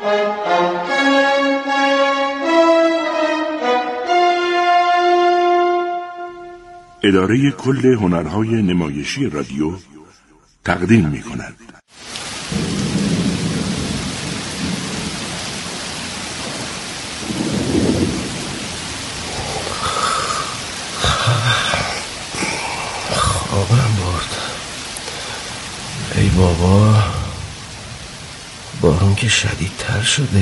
اداره کل هنرهای نمایشی رادیو تقدیم می‌کند. خوابم برد. ای بابا، بارون که شدیدتر شده.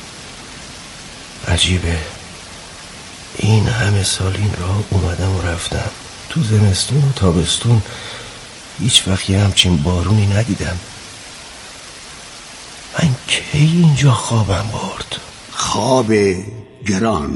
عجیبه، این همه سال این راه اومدم و رفتم، تو زمستون و تابستون هیچ وقت یه همچین بارونی ندیدم. من کی اینجا خوابم برد؟ خواب گران،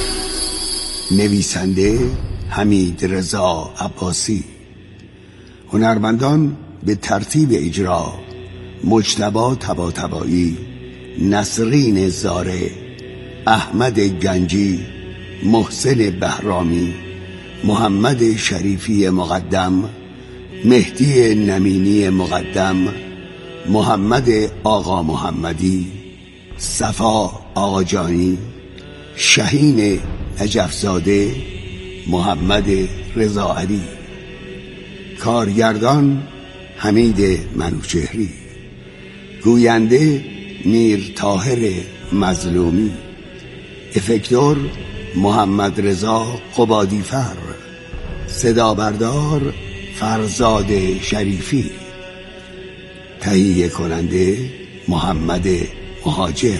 نویسنده حمید رضا عباسی، هنرمندان به ترتیب اجرا: مجتبی طباطبایی، نسرین زاره، احمد گنجی، محسن بهرامی، محمد شریفی مقدم، مهدی نمینی مقدم، محمد آقا محمدی، صفا آقاجانی، شهین نجفزاده، محمد رضا علی. کارگردان حمید منوچهری، گوینده میر طاهر مظلومی، افکتور محمد رضا قبادیفر، صدا بردار فرزاد شریفی، تهیه کننده محمد مهاجر.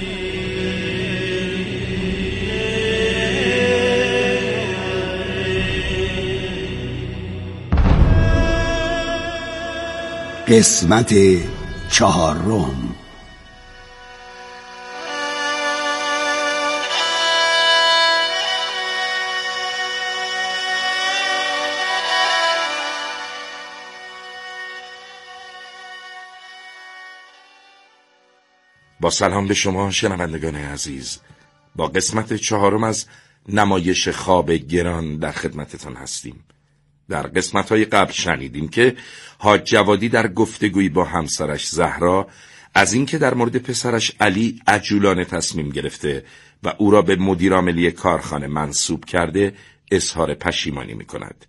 قسمت 4. با سلام به شما شنوندگان عزیز، با قسمت 4 از نمایش خواب گران در خدمتتان هستیم. در قسمت‌های قبل شنیدیم که حاج جوادی در گفتگویی با همسرش زهرا از اینکه در مورد پسرش علی عجولانه تصمیم گرفته و او را به مدیرعاملی کارخانه منصوب کرده اظهار پشیمانی می‌کند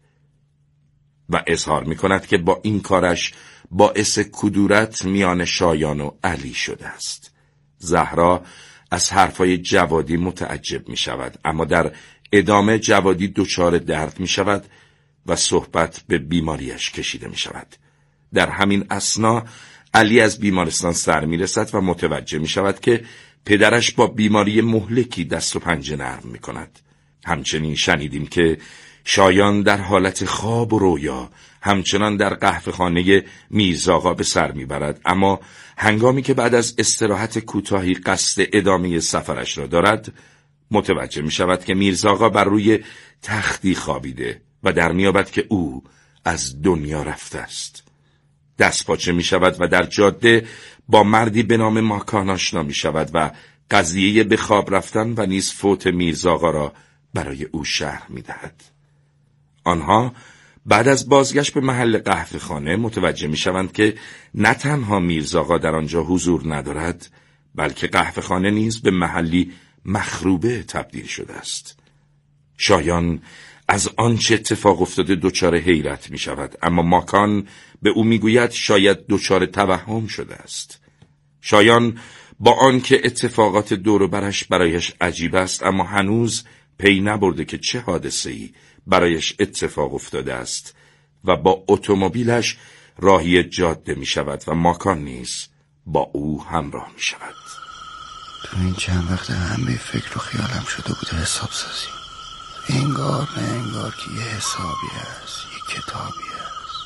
و اظهار می‌کند که با این کارش باعث کدورت میان شایان و علی شده است. زهرا از حرفای جوادی متعجب می شود، اما در ادامه جوادی دچار درد می شود و صحبت به بیماریش کشیده می شود. در همین اثنا علی از بیمارستان سر می رسد و متوجه می شود که پدرش با بیماری مهلکی دست و پنجه نرم می کند. همچنین شنیدیم که شایان در حالت خواب و رویا همچنان در قهوه‌خانه میرزاغا به سر میبرد، اما هنگامی که بعد از استراحت کوتاهی قصد ادامه سفرش را دارد متوجه می شود که میرزاغا بر روی تختی خوابیده و در میابد که او از دنیا رفته است. دست پاچه می شود و در جاده با مردی به نام ماکان آشنا می شود و قضیه به خواب رفتن و نیز فوت میرزاغا را برای او شرح می دهد. آنها بعد از بازگشت به محل قهوه‌خانه متوجه می‌شوند که نه تنها میرزاغا در آنجا حضور ندارد، بلکه قهوه‌خانه نیز به محلی مخروبه تبدیل شده است. شایان از آنچه اتفاق افتاده دچار حیرت می‌شود، اما ماکان به او می‌گوید شاید دچار توهم شده است. شایان با آنکه اتفاقات دور و برش برایش عجیب است، اما هنوز پی نبرده که چه حادثه‌ای برایش اتفاق افتاده است و با اتومبیلش راهی جاده می شود و ماکان نیز با او همراه می شود. تو این چند وقت همه فکر و خیالم شده بوده حساب سازی. انگار نه انگار که یه حسابی هست، یه کتابی هست.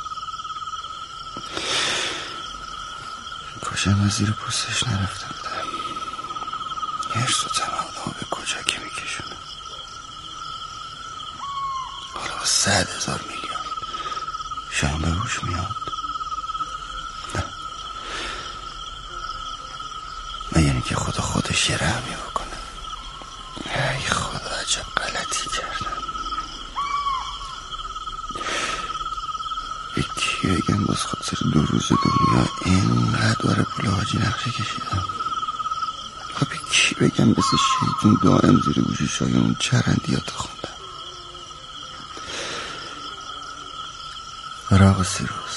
کاشم از زیر پوستش نرفته بودم. هرس و تمام به کجا که می کشونه. حالا 100,000 میلیون شاید به روش میاد. نه، مگر اینکه خدا خودش یه رحمی بکنه. ای خدا عجب غلطی کردم. یکی بگم باز خاطر 2 روز دنیا اینقدر برای پول حاجی نقشه کشیدم. به کی بگم مثل شیطون دائم زیر گوش شایان چرندیات خوندم. آره آقا سیروس،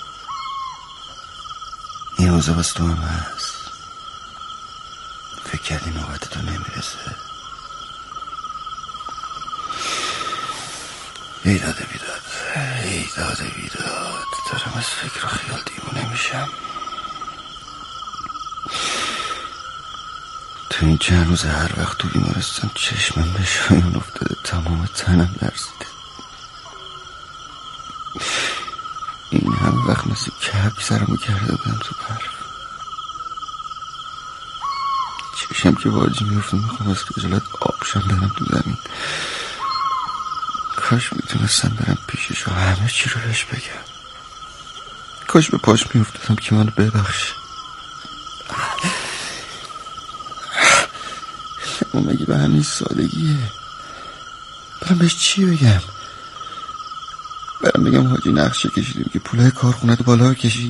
این روزا بس تو هم هست. فکر کردی نوبت تو نمیرسه؟ ایداد دارم از فکر و خیال دیوونه میشم. تو این چند روز هر وقت تو بیمارستان چشمم به شایان افتاده تمام تنم لرزیده. این هم وقت مثل کبک سرمو کرده بودم تو برف. چشم که واجی میفتم میخوام از خجالت آبشم برم تو زمین. کاش میتونستم برم پیشش و همه چی رو بهش بگم. کاش به پاش میافتادم که منو ببخشه. اما مگه به همین سادگیه؟ برم بهش چی بگم؟ برم بگم حاجی نقشه کشیدیم که پولای کارخونه تو بالا کشید؟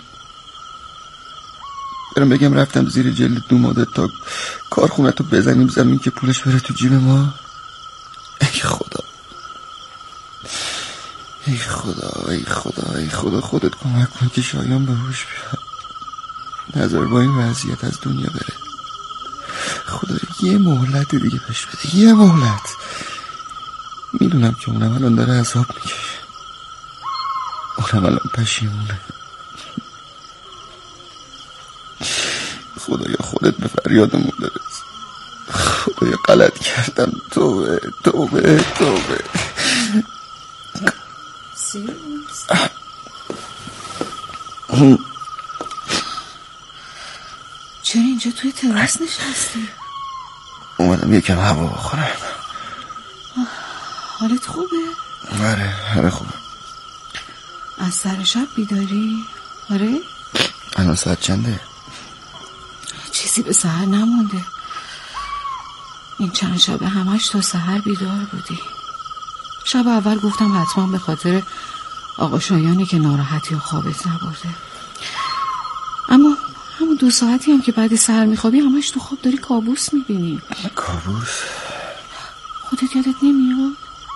برم بگم رفتم زیر جلد دوماده تا کارخونه تو بزنیم زمین که پولش بره تو جیب ما؟ ای خدا خودت کمک کن که شایان به هوش بیاد. نظر با این وضعیت از دنیا بره. خدا یه مهلت دیگه بهش بده، یه مهلت. میدونم که اونم الان داره عذاب میکشه، اونم الان پشیمونه. خدایا خودت به فریادمون برس. خدایا غلط کردم. توبه چرا اینجا توی تراس نشستی؟ اومدم یکم هوا بخورم. حالت خوبه؟ آره خوبه. از سر شب بیداری؟ آره؟ الان ساعت چنده؟ چیزی به سحر نمونده. این چند شبه همش تا سحر بیدار بودی. شب اول گفتم حتما به خاطر آقا شایانی که ناراحتی و خوابت نبرده. اما همون 2 ساعتی هم که بعد سحر میخوابی همش تو خواب داری کابوس میبینی. کابوس؟ خودت یادت نمیاد؟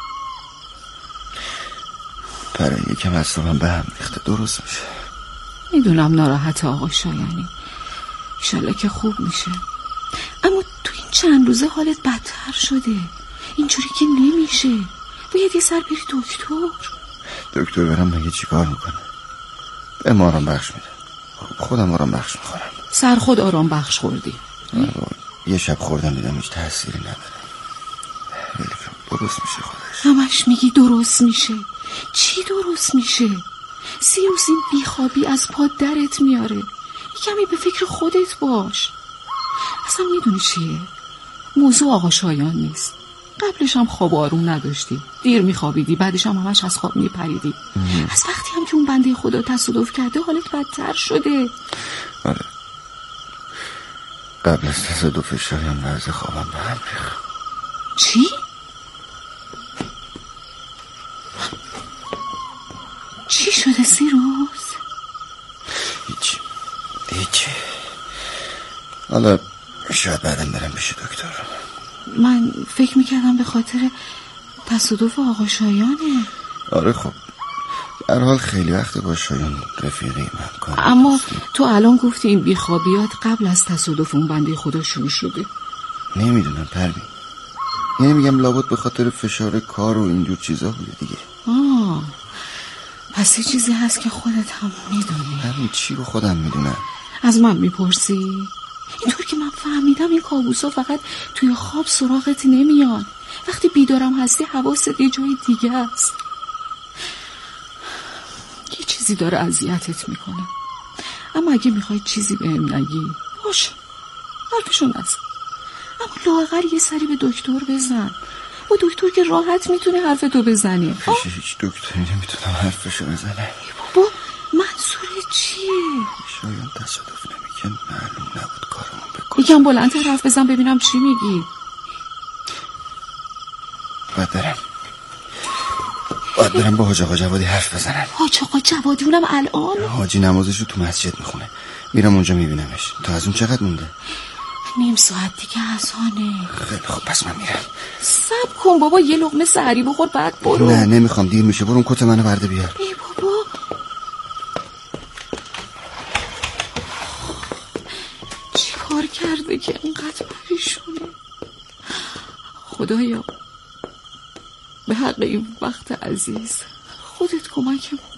برای یکم اصابم به هم ریخته. درست میشه. میدونم ناراحت آقا شایانی، انشالله که خوب میشه. اما تو این چند روزه حالت بدتر شده. اینجوری که نمیشه. باید یه سر بری دکتر برم مگه چی کار میکنه؟ به ما آرام بخش میده. خودم آرام بخش میخورم. سر خود آرام بخش خوردی؟ یه شب خوردم دیدم هیچ تأثیری نداره. درست میشه خودش. همش میگی درست میشه. چی درست میشه؟ 3 روز این بیخوابی از پا درت میاره. کمی به فکر خودت باش. اصلا میدونی چیه؟ موضوع آقا شایان نیست. قبلش هم خواب آروم نداشتی، دیر میخوابیدی، بعدش هم همش از خواب میپریدی. از وقتی هم که اون بنده خدا تصادف کرده حالت بدتر شده. آره، قبل از تصادف شایان وضع خوابم به هم ریخت. چی؟ چی شده سیروس؟ هیچ. حالا شاید بعدم برم پیش دکتر. من فکر میکردم به خاطر تصادف آقا شایانه. آره خب در حال خیلی وقت با شایان رفیقی من کار. اما تو الان گفتی این بیخوابیات قبل از تصادف اون بنده خدا شروع شده. نمیدونم پروین، یعنی میگم لابد به خاطر فشار کار و اینجور چیزا بوده دیگه. پس یه چیزی هست که خودت هم میدونی. همین چی رو خودم میدونم. از من میپرسی؟ اینطور که من فهمیدم این کابوسا فقط توی خواب سراغت نمیان. وقتی بیدارم هستی حواست یه جای دیگه است. یه چیزی داره اذیتت میکنه. اما اگه میخوای چیزی بهم نگی باشه، حرفشو نزن. اما لااقل یه سری به دکتر بزن. با دکتر که راحت میتونه حرفتو بزنی. هیچ دکتری نمیتونم حرفشو بزنم. بابا منظورت چیه؟ شایان تصادف نمیکن، معلوم نبود کارمون بکنم. یکم بلندتر حرف بزن ببینم چی میگی. باید برم با حاج آقا جوادی حرف بزنم. حاج آقا جوادی؟ اونم الان؟ حاجی نمازشو تو مسجد میخونه، میرم اونجا میبینمش. تا از اون چقدر مونده؟ نیم ساعت دیگه اذانه. خیلی خب پس من میرم. صبر کن بابا، یه لقمه سحری بخور بعد برو. نه نمیخوام، دیر میشه. برو اون کت منو برده بیار. ای بابا چی کار کرده که اینقدر پریشونه؟ خدایا به حق این وقت عزیز خودت کمکم کن.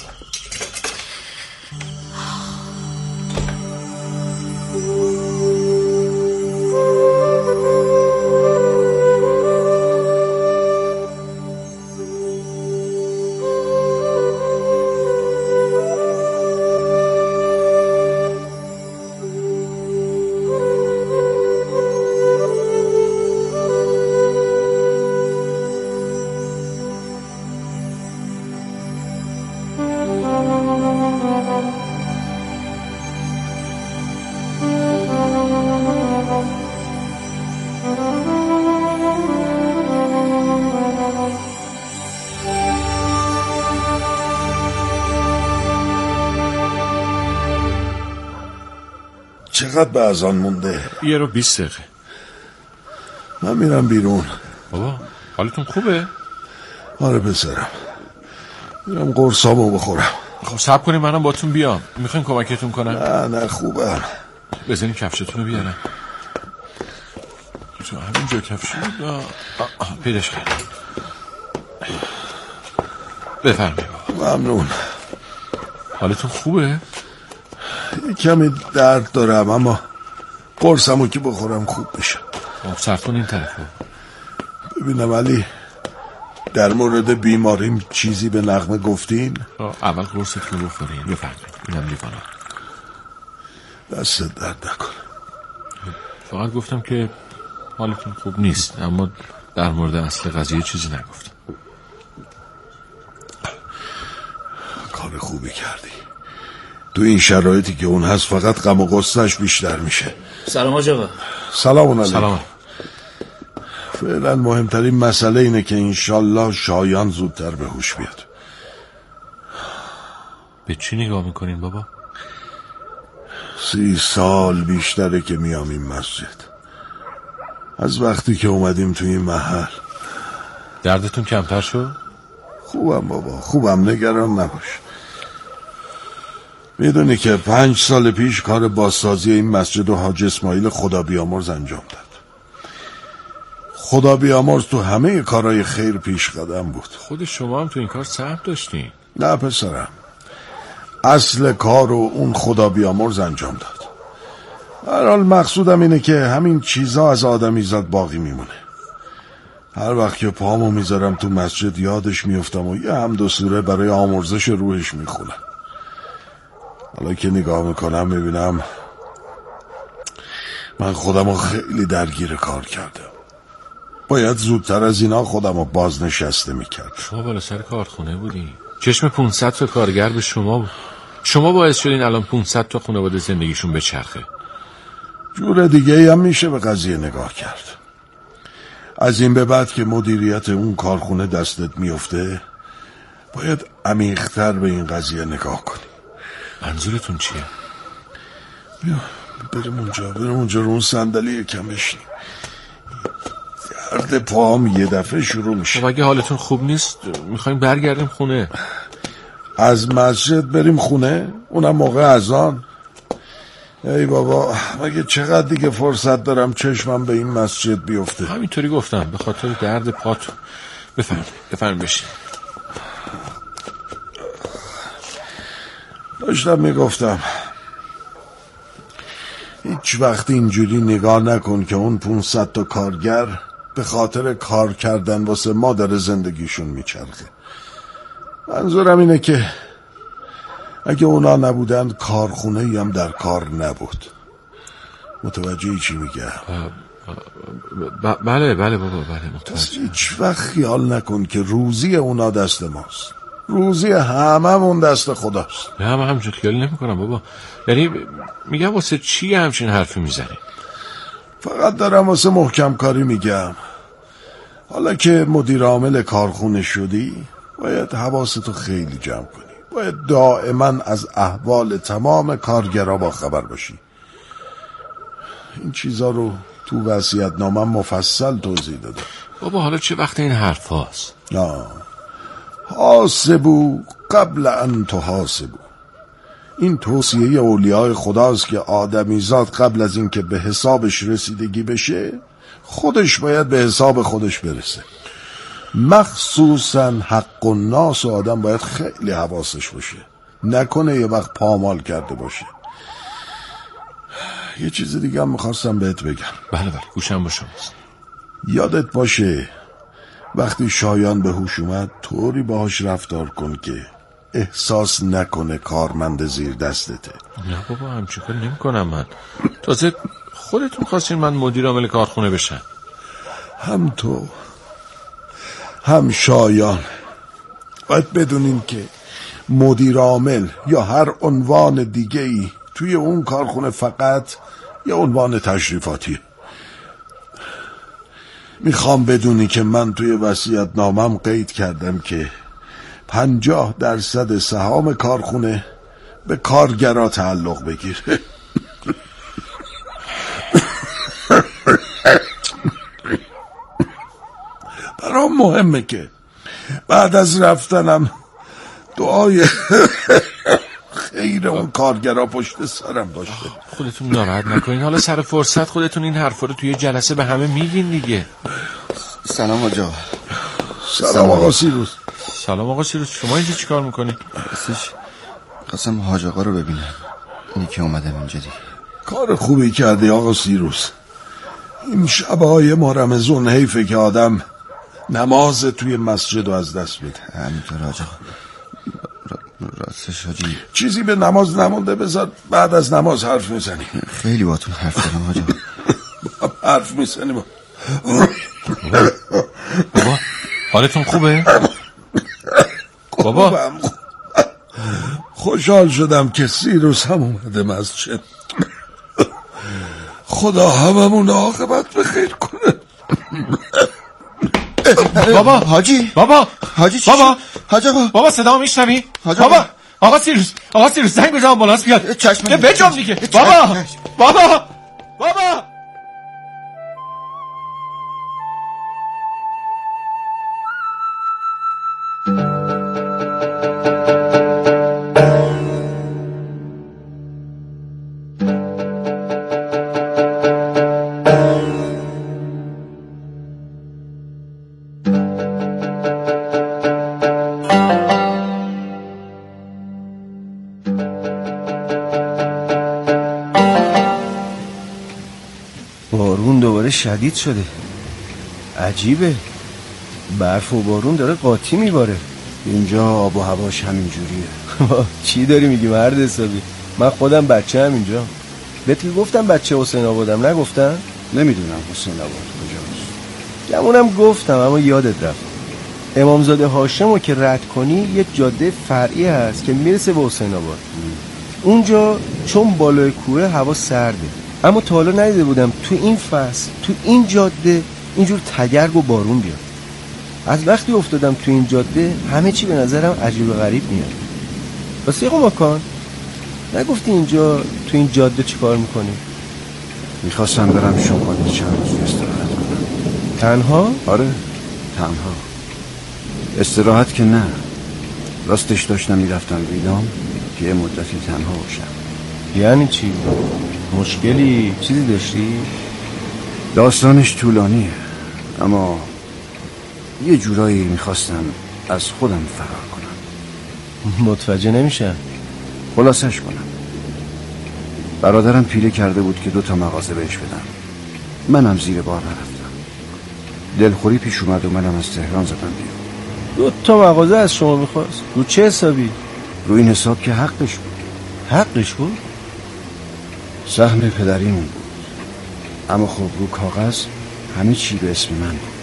چقدر به اذان مونده؟ 1:20 دقیقه. من میرم بیرون. بابا حالتون خوبه؟ آره پسرم، میرم قرصامو بخورم. خب صبر کنیم منم باتون بیام. میخواین کمکتون کنم؟ نه خوبم. بزنین کفشتون رو بیارم. تو همینجا کفش بود. پیداش کردم. بفرمایید. ممنون. حالتون خوبه؟ کمی درد دارم اما قرصمو که بخورم خوب میشه. سرتون این طرفه. ببینم علی، در مورد بیماریم چیزی به نغمه گفتین؟ اول قرصتون رو بخورین. بفرمایید. اینم لیوانم. دست درد نکن. فقط گفتم که حالتون خوب نیست، اما در مورد اصل قضیه چیزی نگفتم. کار خوبی کردی. تو این شرایطی که اون هست فقط غم و غصه‌اش بیشتر میشه. سلام آقا. سلام علیکم. سلام. فعلا مهمترین مسئله اینه که انشالله شایان زودتر به هوش بیاد. به چی نگاه میکنین بابا؟ 30 سال بیشتره که میام این مسجد. از وقتی که اومدیم تو این محل. دردتون کمتر شد؟ خوبم بابا، خوبم، نگران نباش. میدونی که 5 سال پیش کار بازسازی این مسجد و حاج اسماعیل خدا بیامرز انجام داد. خدا بیامرز تو همه کارهای خیر پیش قدم بود. خود شما هم تو این کار سهم داشتین؟ نه پسرم، اصل کار رو اون خدا بیامرز انجام داد. هر حال مقصودم اینه که همین چیزا از آدمیزاد باقی میمونه. هر وقت که پامو میذارم تو مسجد یادش میفتم و یه حمد و سوره برای آمرزش روحش میخونم. حالا که نگاه میکنم میبینم من خودمو خیلی درگیر کار کردم. باید زودتر از اینا خودمو بازنشسته میکرد. شما بالا سر کارخونه بودی، چشم 500 تا کارگر به شما بود. شما باعث شدین الان 500 تا خانواده زندگیشون بچرخه. جور دیگه هم میشه به قضیه نگاه کرد. از این به بعد که مدیریت اون کارخونه دستت میفته باید عمیق‌تر به این قضیه نگاه کنی. منظورتون چیه؟ بیا بریم اونجا رو اون صندلی یکم بشینیم. درد پاهم یه دفعه شروع میشه. خب اگه حالتون خوب نیست میخوایم برگردیم خونه. از مسجد بریم خونه؟ اونم موقع اذان؟ ای بابا، مگه چقدر دیگه فرصت دارم چشمم به این مسجد بیفته؟ همینطوری گفتم به خاطر درد پاتون. بفرمایید بشین. داشتم میگفتم هیچ وقت اینجوری نگاه نکن که اون 500 تا کارگر به خاطر کار کردن واسه ما داره زندگیشون میچرخه. منظورم اینه که اگه اونا نبودن کارخونه هم در کار نبود. متوجه چی میگم؟ بله بابا، بله متوجه. هیچ وقت خیال نکن که روزی اونا دست ماست. روزی هممون دست خداست. نه من همچون خیالی نمی کنم بابا. یعنی میگم واسه چی همچین حرفی میزنی؟ فقط دارم واسه محکم کاری میگم. حالا که مدیر عامل کارخونه شدی باید حواستو خیلی جمع کنی. باید دائما از احوال تمام کارگرها با خبر باشی. این چیزا رو تو وصیت‌نامه مفصل توضیح دادم. بابا حالا چه وقت این حرف هاست؟ حاسبو قبل ان تحاسبو. این توصیه اولیاء خداست که آدمیزاد قبل از این که به حسابش رسیدگی بشه خودش باید به حساب خودش برسه. مخصوصا حق الناس و آدم باید خیلی حواسش باشه، نکنه یه وقت پامال کرده باشه. یه چیز دیگه هم میخواستم بهت بگم. بله گوشم با شماست. یادت باشه وقتی شایان به هوش اومد طوری باهاش رفتار کن که احساس نکنه کارمند زیر دستته. نه بابا همچین کار نمی کنم من. تازه خودتون خواستین من مدیر عامل کارخونه بشم. هم تو هم شایان باید بدونین که مدیر عامل یا هر عنوان دیگه ای توی اون کارخونه فقط یه عنوان تشریفاتیه. میخوام بدونی که من توی وصیت‌نامه‌ام قید کردم که 50% سهام کارخونه به کارگرا تعلق بگیره. برام مهمه که بعد از رفتنم دعای خیر اون کارگرا پشت سرم باشه. خودتون ناراحت نکنین، حالا سر فرصت خودتون این حرفا رو توی جلسه به همه میگین دیگه. سلام آقا. سلام آقا سیروس. سلام آقا سیروس، شما اینجا چیکار میکنی؟ خواستم حاج آقا رو ببینم، اینی که اومدم اینجا دیگه. کار خوبی کردی آقا سیروس. این شبهای ما رمضان حیفه که آدم نماز توی مسجد رو از دست بده. همینطور حاج آقا. راستش حاجی چیزی به نماز نمونده، بذار بعد از نماز حرف میزنی. خیلی باتون حرف دارم حاج آقا. حرف میزنی بابا حالتون خوبه؟ بابا خوشحال شدم که سیروس هم اومده مسجد. خدا هممون عاقبت بخیر کنه. بابا حاجی بابا حاجی چی بابا حاج آقا بابا صدامو میشنوی؟ بابا آقا سیروس زنگ بزن آمبولانس بیاد. چشم بجام دیگه. بابا بارون دوباره شدید شده. عجیبه، برف و بارون داره قاطی میباره. اینجا آب و هواش همین جوریه. چی داری میگی مرد حسابی؟ من خودم بچه هم اینجا. بهت گفتم بچه حسین آبادم، نگفتم؟ نمیدونم حسین آباد کجاست. گمونم گفتم اما یادت رفت. امامزاده هاشمو که رد کنی یک جاده فرعی هست که میرسه به حسین آباد. اونجا چون بالای کوه هوا سرده، اما تا حالا ندیده بودم تو این فصل تو این جاده اینجور تگرگ و بارون بیاد. از وقتی افتادم تو این جاده همه چی به نظرم عجیب و غریب میاد. واسه قماکان نگفتی اینجا تو این جاده چی کار میکنی؟ میخواستم برم شمال چند روز استراحت کنم. تنها؟ آره تنها. استراحت که نه، راستش داشتم میرفتم ویلام که یه مدتی تنها باشم. یعنی چی؟ مشکلی؟ چیزی داشتی؟ داستانش طولانیه، اما یه جورایی میخواستم از خودم فرار کنم. متوجه نمیشم. خلاصش کنم، برادرم پیله کرده بود که 2 مغازه بهش بدم. منم زیر بار نرفتم. دلخوری پیش اومد و منم از تهران زدم بیرون. 2 مغازه از شما میخواست؟ رو چه حسابی؟ رو این حساب که حقش بود. حقش بود؟ سهم پدریمون بود، اما خب رو کاغذ همه چی به اسم من بود.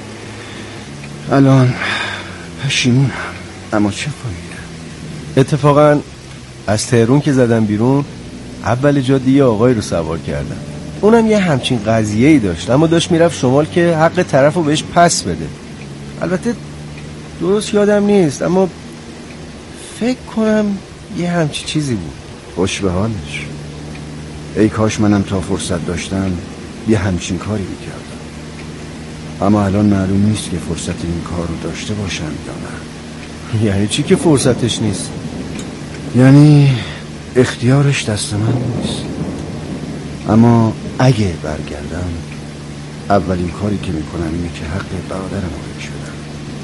الان پشیمونم، اما چه فایده. اتفاقا از تهرون که زدم بیرون اول جاده یه آقای رو سوار کردم. اونم یه همچین قضیه‌ای داشت، اما داشت میرفت شمال که حق طرف رو بهش پس بده. البته درست یادم نیست، اما فکر کنم یه همچین چیزی بود. خوش به حالش. ای کاش منم تا فرصت داشتم یه همچین کاری میکردم. اما الان معلوم نیست که فرصت این کار رو داشته باشم یا نه. یعنی چی که فرصتش نیست؟ یعنی اختیارش دست من نیست. اما اگه برگردم اولین کاری که میکنم اینه که حق برادرم رو بهش بدم.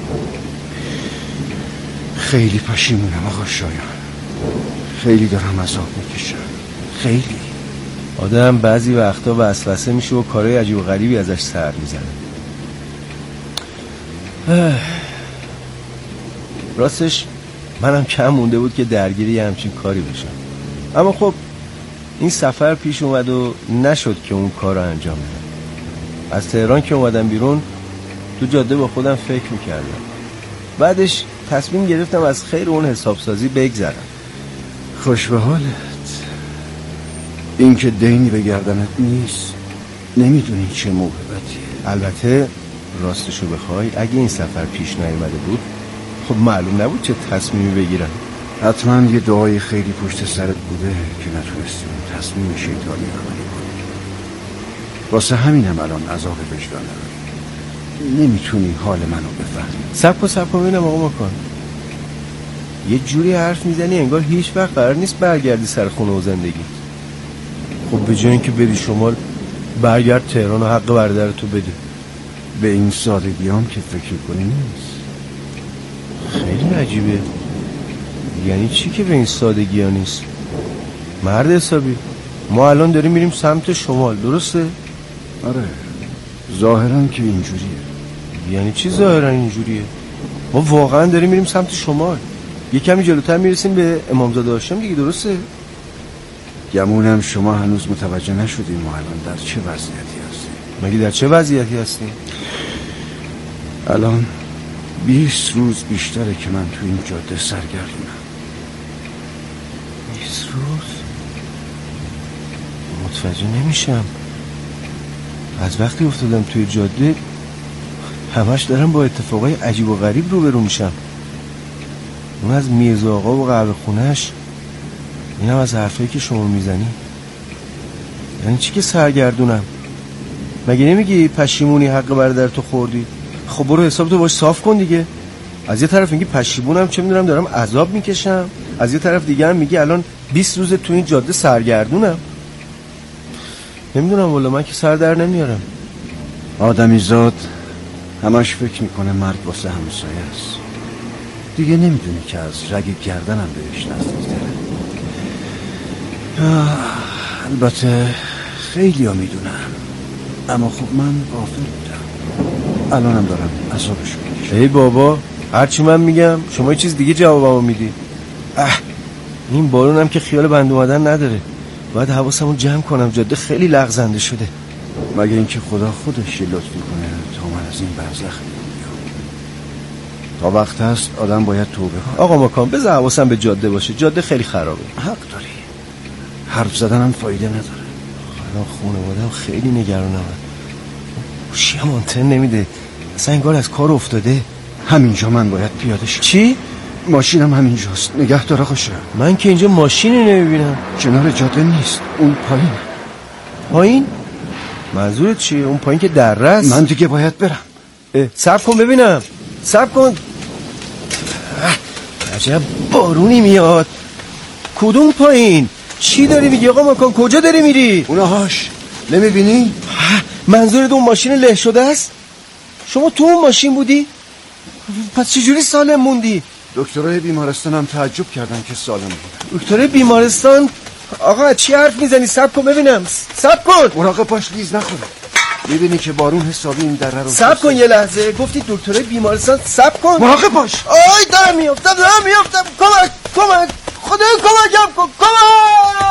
خیلی پشیمونم آقا شایان، خیلی دارم عذاب میکشم، خیلی. آدم بعضی وقتا وسوسه میشه و کارهای عجیب و غریبی ازش سر میزنه. راستش منم کم مونده بود که درگیری همچین کاری بشم، اما خب این سفر پیش اومد و نشد که اون کار رو انجام بدم. از تهران که اومدم بیرون تو جاده با خودم فکر میکردم، بعدش تصمیم گرفتم از خیر اون حسابسازی بگذرم. خوش به حالت. این که دینی به گردنت نیست، نمیدونی چه موهبتیه. البته راستشو بخوای اگه این سفر پیش نیامده بود خب معلوم نبود چه تصمیمی بگیرم. حتما یه دعای خیلی پشت سرت بوده که نتونستی اون تصمیم شیطانی عملی کنی. واسه همینم الان عذاب وجدان دارم. نمیتونی حال منو بفهمی. سب کن ببینم آقا مکان، یه جوری حرف میزنی انگار هیچ وقت قرار نیست برگردی سر خونه و زندگی. خب به جای اینکه بری شمال برگرد تهران و حق برادرتو بده. به این سادگی هم که فکر کنی نیست. خیلی عجیبه. یعنی چی که به این سادگی ها نیست؟ مرد حسابی ما الان داریم میریم سمت شمال، درسته؟ آره ظاهرا که اینجوریه. یعنی چی ظاهرا اینجوریه؟ ما واقعا داریم میریم سمت شمال. یه کمی جلوتر میرسیم به امامزاده هاشم دیگه، درسته؟ گمونم شما هنوز متوجه نشدیم ما الان در چه وضعیتی هستیم. مگه در چه وضعیتی هستیم؟ الان 20 روز بیشتره که من تو این جاده سرگردونم. 20 روز؟ متوجه نمیشم. از وقتی افتادم توی جاده همش دارم با اتفاقای عجیب و غریب روبرو میشم. اون از میرزا آقا و قهوه خونه‌اش، اینم از حرفایی که شما میزنی. یعنی چی که سرگردونم؟ مگه نمیگی پشیمونی حق برادر تو خوردی؟ خب برو حسابتو باش صاف کن دیگه. از یه طرف میگی پشیمونم، چه میدونم دارم عذاب میکشم، از یه طرف دیگه هم میگی الان 20 روز تو این جاده سرگردونم. نمیدونم والا، من که سر در نمیارم. آدمی زاد همش فکر میکنه مرگ واسه همسایه است. دیگه نمیدونی که از رگ گردنم بهش نزدیک‌تره. البته خیلی ها میدونم، اما خب من غافل بودم. الانم دارم عذابش میکشم. ای بابا، هرچی من میگم شما یه چیز دیگه جوابمو میدی. این بارونم که خیال بند اومدن نداره. باید حواسمو جمع کنم، جاده خیلی لغزنده شده. مگه اینکه خدا خودش لطف کنه تا من از این برزخ بیام. تا وقت هست آدم باید توبه کنه. آقا مکان بذار حواسم به جاده باشه، جاده خیلی خرابه. حق داری، حرف زدنم فایده نداره. الان خانواده‌ام خیلی نگرانم. گوشی هم آنتن نمیده، اصلا انگار از کار افتاده. همینجا من باید پیاده شم. چی؟ ماشینم همینجاست، نگه داره خوشه. من که اینجا ماشینی نمیبینم. کنار جاده نیست، اون پایین. پایین؟ منظورت چیه؟ اون پایین که دره است؟ من دیگه باید برم. صبر کن ببینم، صبر کن. عجب بارونی میاد. کدوم پایین؟ چی داری میگی آقا مکان؟ کجا داری میری؟ اونهاش نمیبینی؟ منظورت اون ماشین له شده است؟ شما تو اون ماشین بودی؟ پس چجوری سالم موندی؟ دکترای بیمارستانم تعجب کردن که سالم بودم. دکترای بیمارستان؟ آقا چی حرف میزنی؟ صبر کن ببینم، صبر کن. مراقب باش لیز نخوره. میبینی که بارون حسابی این دره رو. صبر کن یه لحظه، گفتی دکترای بیمارستان، صبر کن. مراقب باش. آی دارم میافتم. کمک خدا کمکم کن، کمک.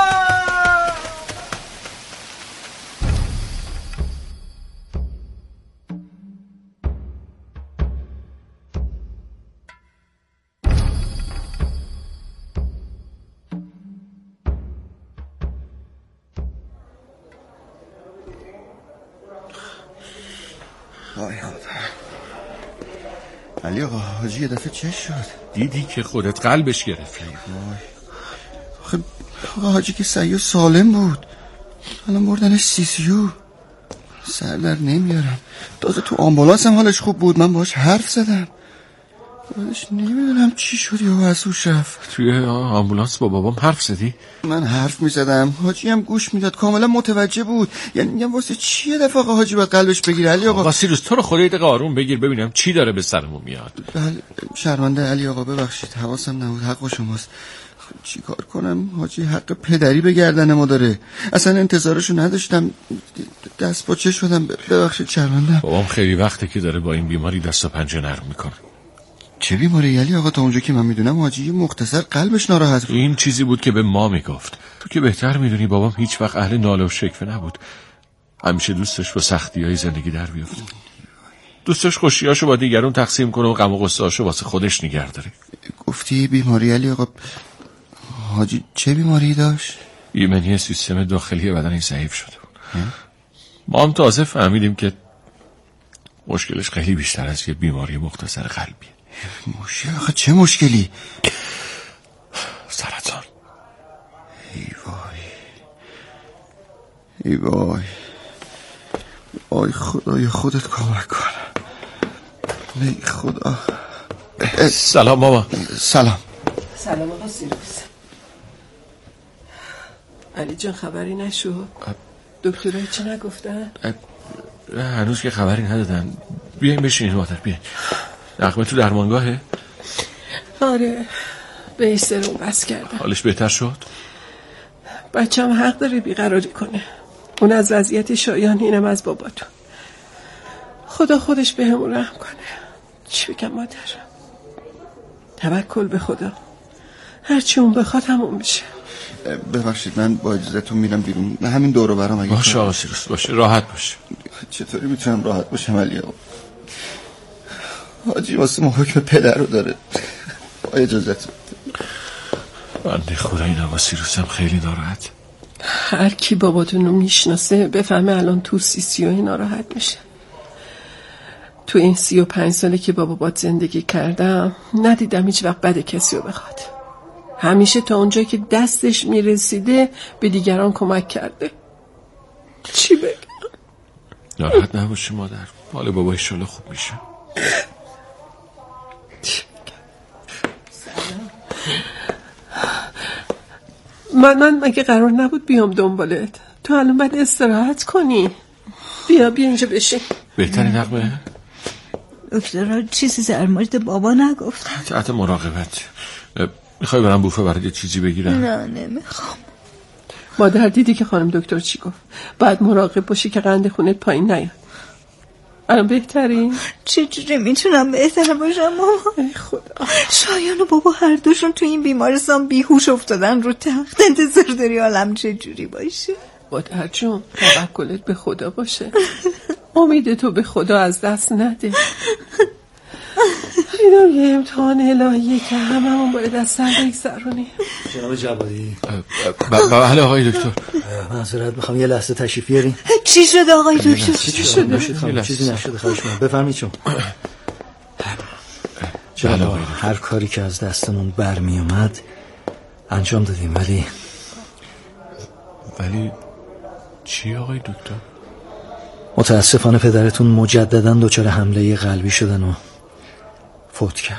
علی آقا حاجی یه دفعه چه شد؟ دیدی که خودت قلبش گرفت. خب آقا حاجی که سعی سالم بود، الان بردنش CCU. سر در نمیارم. تازه تو آمبولانس هم حالش خوب بود. من باهاش حرف زدم. بعدش نمیدونم چی شد یا واسوش رفت. توی آمبولانس با بابام حرف زدی؟ من حرف میزدم، حاجی هم گوش میداد، کاملا متوجه بود. یعنی میگم واسه چیه دفعه حاجی باید قلبش بگیره؟ علی آقا سیروس تو رو خدا یه دقیقه آروم بگیر ببینم چی داره به سرمون میاد. بله شرمنده علی آقا، ببخشید حواسم نبود، حق شماست. چی کار کنم حاجی؟ حق پدری به گردن ما داره. اصلا انتظارشو نداشتم، دست پاچه شدم. ببخشید شرمنده. بابام خیلی وقته که داره با این بیماری دست و پنجه نرم میکنه. چه بیماری علی آقا؟ تا اونجا که من میدونم حاجی مختصر قلبش ناراحت بود. این چیزی بود که به ما میگفت. تو که بهتر میدونی بابام هیچ وقت اهل ناله و شکوه نبود. همیشه دوستش با سختی‌های زندگی در بیفته. دوستش خوشیاشو با دیگرون تقسیم کنه و غم و غصه‌اشو واسه خودش نگه داره. گفتی بیماری علی آقا؟ حاجی چه بیماری داشت؟ ایمنی سیستم داخلی بدن ضعیف شده بود. ما هم تازه فهمیدیم که مشکلش خیلی بیشتر از یه بیماری مختصر قلبیه. آخه چه مشکلی؟ سرطان. ای وای آی خدای خودت کمک کن. ای خدا. سلام ماما. سلام آقا سیروس. علی جان خبری نشد؟ دکترها چی نگفتن؟ هنوز که خبری ندادن. بیاین بشینید مادر، بیاین. نغمه تو درمانگاهه؟ آره بهش سرم بس کردم. حالش بهتر شد؟ بچه‌م حق داره بیقراری کنه. اون از وضعیت شایان، اینم از باباتون. خدا خودش به همون رحم کنه. چی بگم مادر؟ توکل به خدا، هرچی اون بخواد همون میشه. ببخشید من با اجازهتون میرم بیرون. همین دور و برم. باشه آقا سیروس، باشه راحت باشه. چطوری میتونم راحت باشم علی آقا؟ حاجی واسه ما حکم پدر رو داره. با اجازهتون. بنده خدا این آقا سیروسم خیلی ناراحت. هر کی باباتون رو میشناسه بفهمه الان تو CCU ناراحت میشه. تو این 35 ساله که با بابات زندگی کردم ندیدم هیچ وقت بد کسی رو بخواد. همیشه تا اونجایی که دستش میرسیده به دیگران کمک کرده. چی بگم؟ ناراحت نباشی مادر، حال بابا ایشالا خوب میشه. من مگه قرار نبود بیام دنبالت؟ تو الان باید استراحت کنی. بیا اینجا بشین. بهتری نغمه؟ دکترها چیزی در مورد بابا نگفتن. تحت مراقبت. میخوای برم بوفه برات یه چیزی بگیرم؟ نه نمیخوام. مادر دیدی که خانم دکتر چی گفت؟ باید مراقب باشی که قند خونت پایین نیاد. الان بهتری؟ چجوری میتونم بهتر باشم ماما؟ ای خدا. شایان و بابا هر دوشون تو این بیمارستان بیهوش افتادن رو تخت. انتظار داری حالم چجوری باشه؟ مادر جون توکلت به خدا باشه. امید تو به خدا از دست نده. اینم یه امتحان الهیه که هممون باید از سر بگذرونیم. جناب جوادی. بله آقای دکتر. معذرت میخوام یه لحظه تشریف بیارین. چی شده آقای دکتر؟ چی شده؟ چیزی نشده خواهش می‌کنم. بفرمایید چون. جناب هر کاری که از دستمون برمی اومد انجام دادیم، ولی چی آقای دکتر؟ متاسفانه پدرتون مجدداً دچار حمله قلبی شدن و فوت کردن.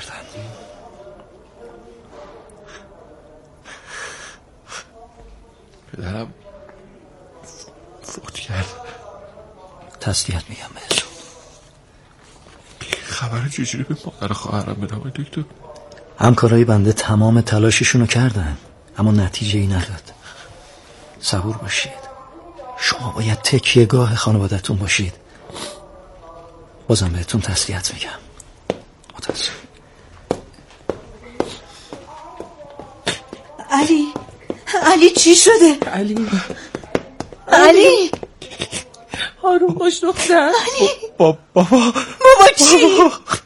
پدرم فوت کرد. تسلیت میگم بهتون. خبر چجوری به مادر خواهرم بدم آقای دکتر؟ همکارای بنده تمام تلاششونو کردن اما نتیجه ای نداد. صبور باشید. شما باید تکیهگاه خانوادتون باشید. بازم بهتون تسلیت میگم. متاسفم. علی چی شده؟ علی آروم باش دختر. بابا چی؟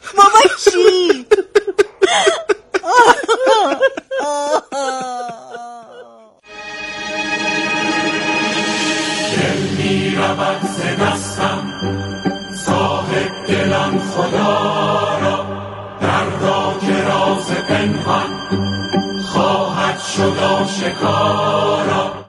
دل می رود ز دستم صاحب دلم خدا را، دردا که راز پنهان خواهد شد آشکار.